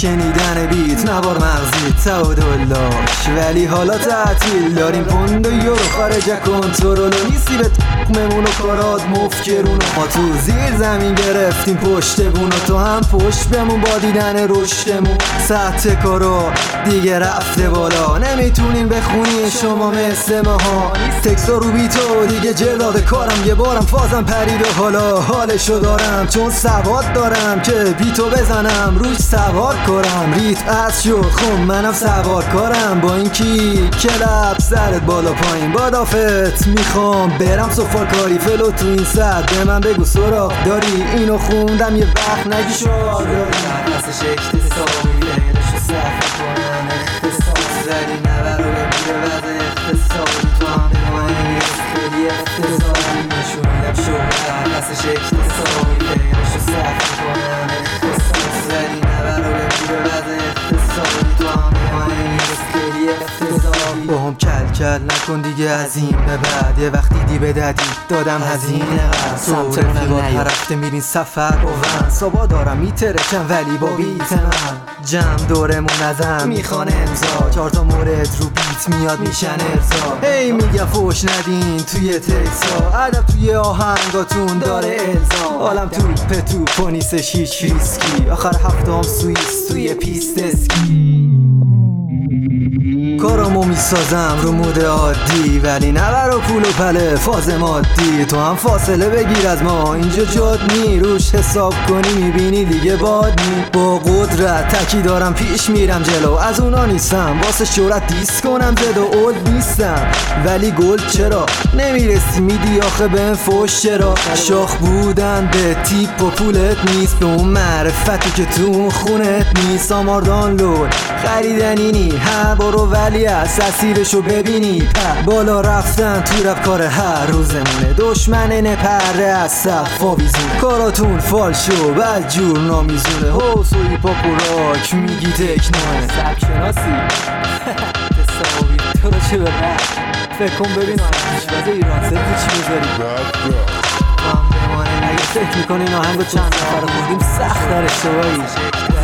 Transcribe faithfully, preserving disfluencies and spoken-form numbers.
شنیدن بیت نوار مغزی تعادلاش، ولی حالا تعطیل داریم پوند و یورو خارج کنترل و نیستی به تقممون و کارات مفکرون. ما تو زیر زمین گرفتیم پشت بون و تو هم پشت بمون با دیدن رشدمون. سطح کارا دیگه رفته بالا، نمیتونین بخونین شما مثل ماها. تکسا رو بیتو دیگه جلاد کارم، یه بارم فازم پرید و حالا حالشو دارم، چون سواد دارم که بیتو بزنم روش سوار کنم. ریت از شد خون منم سوار کارم، با این کی کلب سرت بالا پایین بادافت میخوام برم سفال کاری. فلو تو این سر به من بگو سراغ داری، اینو خوندم یه وقت نگی شعار داری. نفسش اکتسابی غیرشو صفحه کنم، اختصاص زدی نبر رو بگیره وضع اقتصادی. تو هم به ما این خیلی اقتصادی نشونیدم شغل نفسش اکتسابی غیرشو صفحه کنم، اختصاص زدی نبر رو بگیره وضع اقتصادی. تو هم به ما این خیلی اقتصادی. با هم کل کل نکن دیگه از این به بعد، یه وقتی دی به دادی دادم هزینه قد. سمت نگاه هر هفته میرین سفر با ون، صبح دارم میترکم ولی با بیت من جمع دورمون نزم میخوان امضا. چهار تا مورد رو بیت میاد میشن ارزا. هی میگم فوش ندین توی تکسا، ادب توی آهنگاتون داره الزام. عالم تو پتو پونیسش هیچ ریسکی، آخر هفته هم سوئیس توی پیست اسکی. کارامو میسازم رو مود عادی، ولی نه برا پول و پله فاز مادی. تو هم فاصله بگیر از ما اینجا جاد نی، روش حساب کنی میبینی دیگه باد نی. با قدرت تکی دارم پیش میرم جلو، از اونا نیستم واسه شهرت دیس کنم زد و اولد نیستم. ولی گل چرا نمیرسی میدی آخه بهم فوش چرا؟ شاخ بودن به تیپ و پولت نیست، به اون معرفتی که تو اون خونت نیست. آمار دانلود خریدنی نی هر بارو ولی از اسیرشو ببینی. بالا رفتن تو رب کار هر روزمونه، دشمن نپره از صف آویزونه. کاراتون فالشو بعد جور نامیزونه، حوصوی پاپ و راک میگی تکنوه. سبک شناسی تصاوی تو رو چه به رد فکر کن ببین آنش وزه ایران سر چی بذاری هم بمانه. اگه فکر میکنین آهنگو چند نفر خوندیم سخت در اشتباهی.